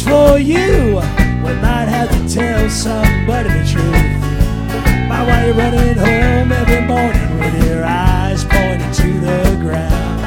for you. We might have to tell somebody the truth about why you're running home every morning with your eyes pointing to the ground.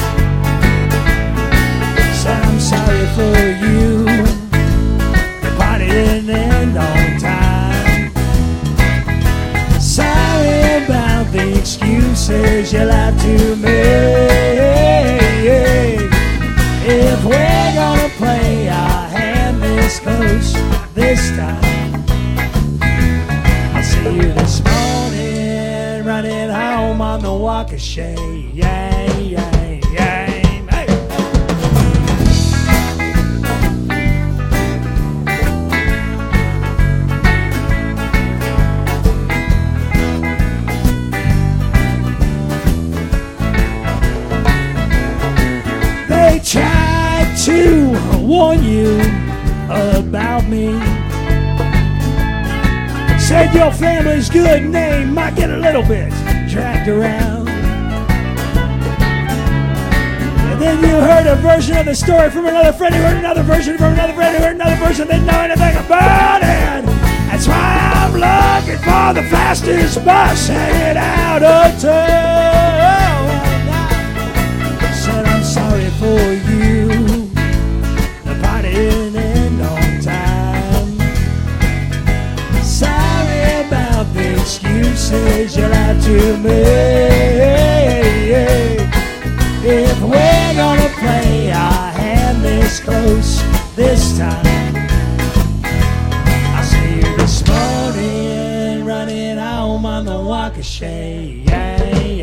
Said I'm sorry for you. The party didn't end on time. Sorry about the excuses you lied to me. If we're gonna play our hand this close this time, I'll see you this morning running home on the walk of shame. Hey. They tried to warn you about me. Said your family's good name might get a little bit dragged around. And then you heard a version of the story from another friend who heard another version from another friend who heard another version, didn't know anything about it. That's why I'm looking for the fastest bus headed out of town. Said I'm sorry for you. The party didn't end on time. Sorry about the excuses you lied to me. If we're gonna play our hand this close this time, I'll see you this morning running home on the walk of shame. Hey.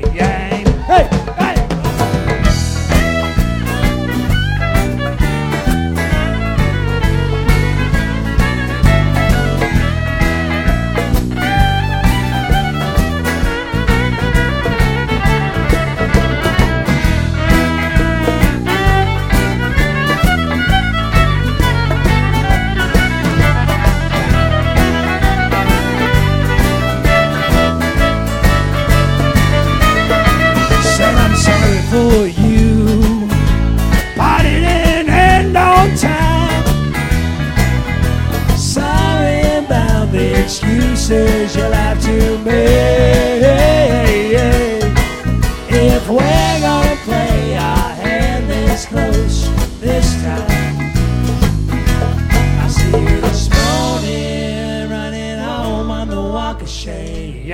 For you, party didn't end on time. Sorry about the excuses you lied to me. If we're gonna play our hand this close this time, I'll see you this morning running home on the walk of shame.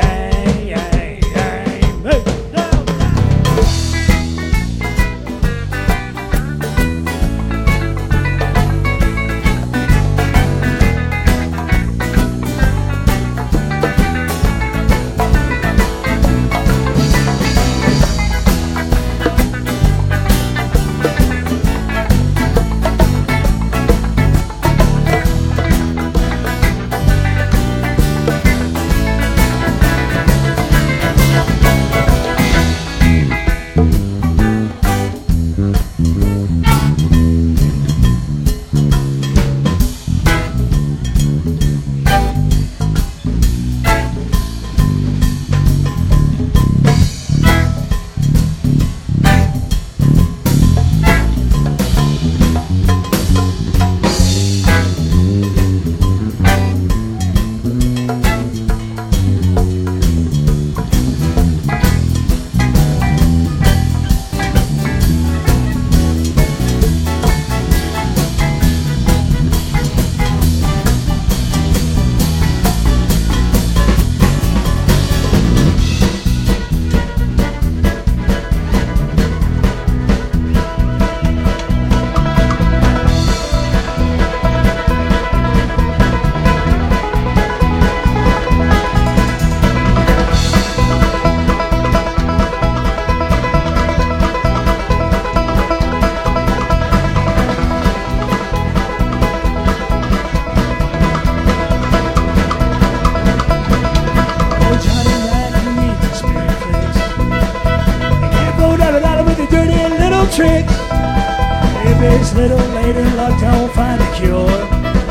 Tricks. Maybe it's a little later, luck don't find a cure.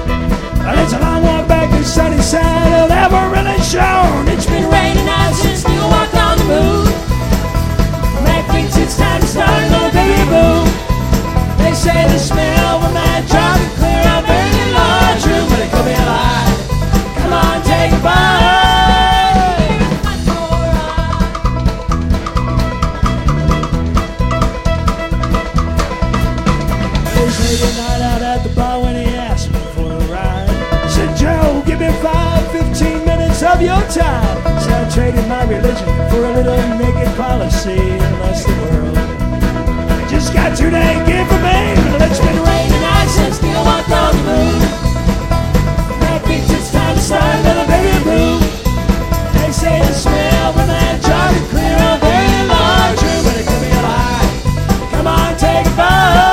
But it's a long walk back to the sunny side of Amarillo Shore. It's been raining out since you walked on the moon. Mac thinks it's time to start another baby boom. They say the smell of a mad tropic clear out. Thursday night out at the bar when he asked me for a ride. I said, Joe, give me 15 minutes of your time. So I traded my religion for a little naked policy and lost the world. I just got 2 days gift for me, but it's been raining nights and still walked on the moon. That means it's time to start another baby boom. They say the smell from that jar could clear a very large room, but it could be a lie. Come on, take a bite.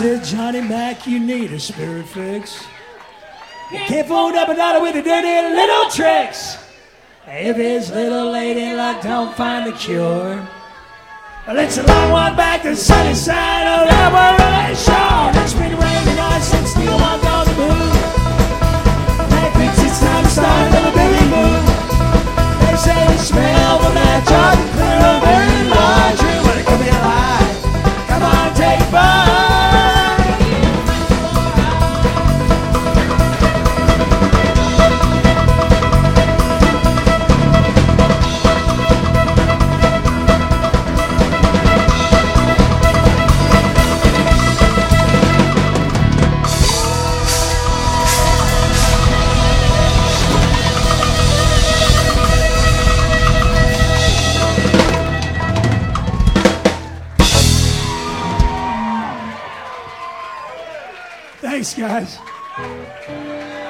said, Johnny Mac, you need a spirit fix. You can't fold up a dollar with your dirty little tricks. If his little lady luck don't find the cure, well, it's a long one back to the sunny side of that world shore. It's been raining on since the one on the moon. Mac thinks it's time to start another baby moon. They say the smell will match up and clear a very large room. Well, it could be a lie. Come on, take a bite. Thanks, guys.